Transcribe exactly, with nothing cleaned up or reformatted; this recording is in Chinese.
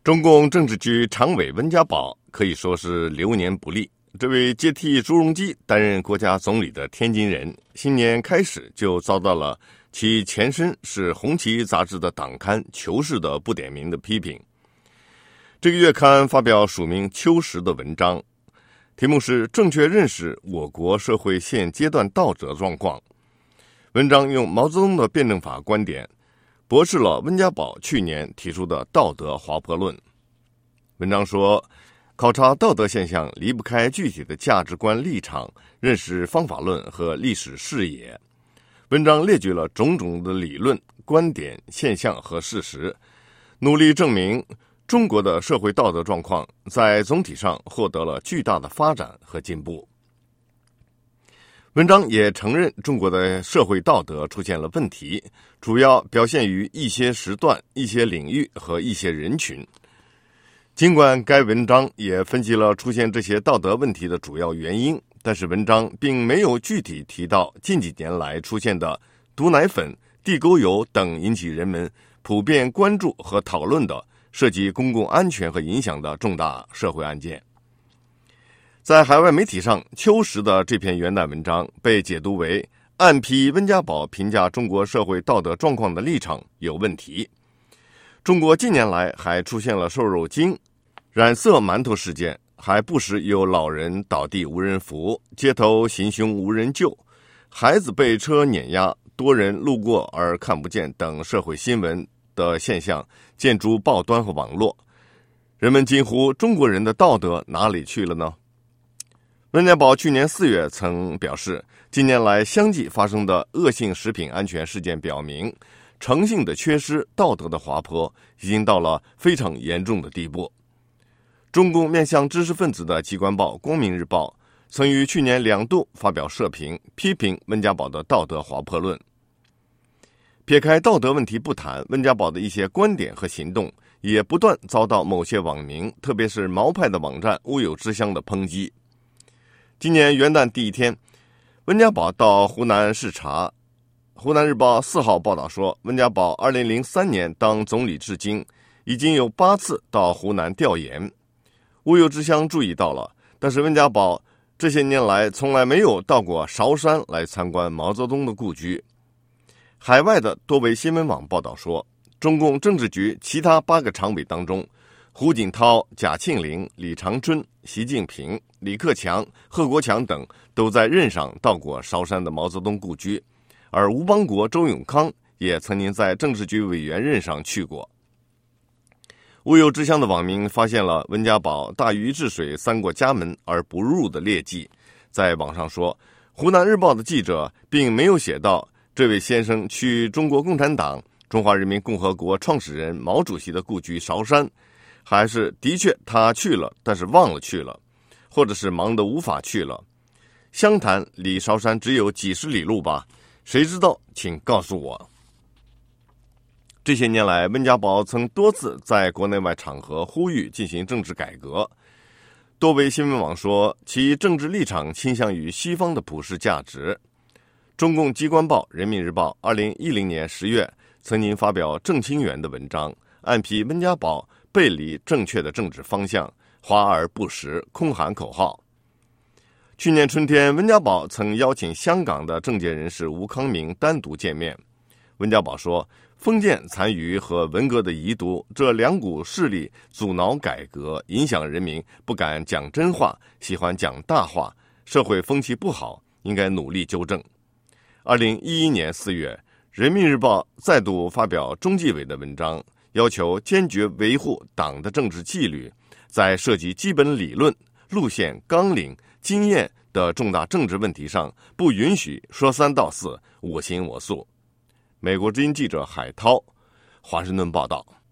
中共政治局常委温家宝可以说是流年不利。这位接替朱镕基担任国家总理的天津人，新年开始就遭到了其前身是《红旗》杂志的党刊《求是》的不点名的批评。这个月刊发表署名秋实的文章，题目是正确认识我国社会现阶段道德状况。文章用毛泽东的辩证法观点驳斥了温家宝去年提出的道德滑坡论。文章说，考察道德现象离不开具体的价值观立场、认识方法论和历史视野。文章列举了种种的理论、观点、现象和事实，努力证明中国的社会道德状况在总体上获得了巨大的发展和进步。文章也承认中国的社会道德出现了问题，主要表现于一些时段、一些领域和一些人群。尽管该文章也分析了出现这些道德问题的主要原因，但是文章并没有具体提到近几年来出现的毒奶粉、地沟油等引起人们普遍关注和讨论的涉及公共安全和影响的重大社会案件。在海外媒体上，秋实的这篇元旦文章被解读为暗批温家宝评价中国社会道德状况的立场有问题。中国近年来还出现了瘦肉精、染色馒头事件，还不时有老人倒地无人扶，街头行凶无人救，孩子被车碾压，多人路过而看不见等社会新闻的现象见诸报端和网络。人们惊呼，中国人的道德哪里去了呢？温家宝去年四月曾表示，近年来相继发生的恶性食品安全事件表明，诚信的缺失、道德的滑坡已经到了非常严重的地步。中共面向知识分子的机关报《光明日报》曾于去年两度发表社评，批评温家宝的道德滑坡论。撇开道德问题不谈，温家宝的一些观点和行动也不断遭到某些网民，特别是毛派的网站乌有之乡的抨击。今年元旦第一天，温家宝到湖南视察。湖南日报四号报道说，温家宝二零零三年当总理至今，已经有八次到湖南调研。乌有之乡注意到了，但是温家宝这些年来从来没有到过韶山来参观毛泽东的故居。海外的多位新闻网报道说，中共政治局其他八个常委当中，胡锦涛、贾庆林、李长春、习近平、李克强、贺国强等都在任上到过韶山的毛泽东故居，而吴邦国、周永康也曾经在政治局委员任上去过。乌有之乡的网民发现了温家宝大禹治水三过家门而不入的劣迹，在网上说，湖南日报的记者并没有写到这位先生去中国共产党、中华人民共和国创始人毛主席的故居韶山，还是的确他去了，但是忘了去了，或者是忙得无法去了。湘潭离韶山只有几十里路吧？谁知道？请告诉我。这些年来，温家宝曾多次在国内外场合呼吁进行政治改革。多位新闻网说，其政治立场倾向于西方的普世价值。中共机关报《人民日报》二零一零年十月曾经发表郑清源的文章，暗批温家宝背离正确的政治方向，华而不实，空喊口号。去年春天，温家宝曾邀请香港的政界人士吴康明单独见面。温家宝说，封建残余和文革的遗毒这两股势力阻挠改革，影响人民不敢讲真话，喜欢讲大话，社会风气不好，应该努力纠正。二零一一年四月，人民日报再度发表中纪委的文章，要求坚决维护党的政治纪律，在涉及基本理论、路线、纲领、经验的重大政治问题上，不允许说三道四、我行我素。美国之音记者海涛，华盛顿报道。